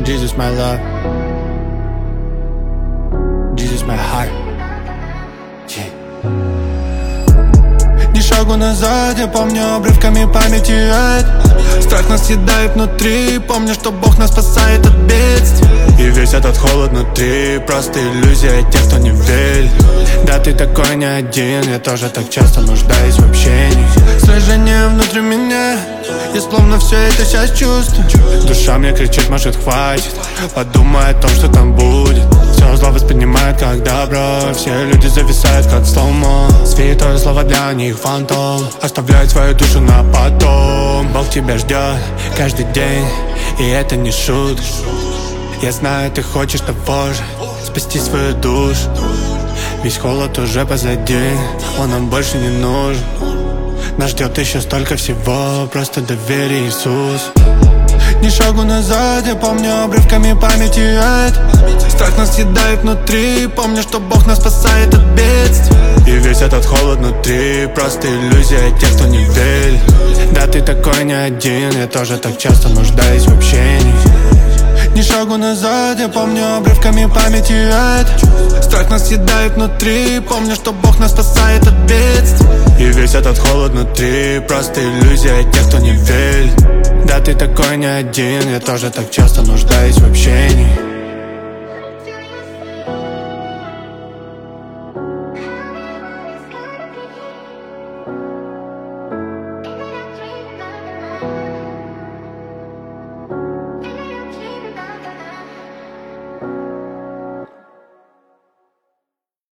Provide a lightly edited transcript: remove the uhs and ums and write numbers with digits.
Jesus my love, Jesus my heart, yeah. Ни шагу назад, я помню обрывками памяти это. Страх нас съедает внутри, помню, что Бог нас спасает от бедствий. И весь этот холод внутри, просто иллюзия тех, кто не верит. Да ты такой не один, я тоже так часто нуждаюсь в общении. Сражение внутри меня, я словно все это сейчас чувствую. Душа мне кричит, может хватит, подумай о том, что там будет. Все зло воспринимают как добро, все люди зависают как слоумо. Святое слово для них фантом, оставляет свою душу на потом. Бог тебя ждет каждый день, и это не шутка. Я знаю, ты хочешь того же, спасти свою душу. Весь холод уже позади, он нам больше не нужен. Нас ждет еще столько всего, просто доверие Иисусу. Ни шагу назад, я помню обрывками памяти это. Страх нас съедает внутри, помню, что Бог нас спасает от бедствий. И весь этот холод внутри, просто иллюзия тех, кто не верит. Да ты такой не один, я тоже так часто нуждаюсь в общении. Ни шагу назад, я помню обрывками памяти это. Страх нас съедает внутри, помню, что Бог нас спасает от бедствий. И весь этот холод внутри, просто иллюзия тех, кто не верит. Да ты такой не один, я тоже так часто нуждаюсь в общении.